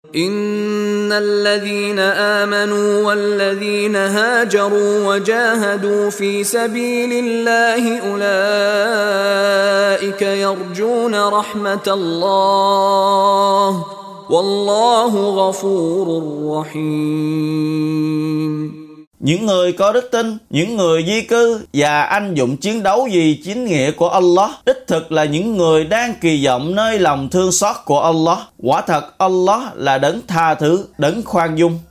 إن الذين آمنوا والذين هاجروا وجاهدوا في سبيل الله أولئك يرجون رحمة الله والله غفور رحيم. Những người có đức tin, những người di cư và anh dũng chiến đấu vì chính nghĩa của Allah, đích thực là những người đang kỳ vọng nơi lòng thương xót của Allah. Quả thật Allah là đấng tha thứ, đấng khoan dung.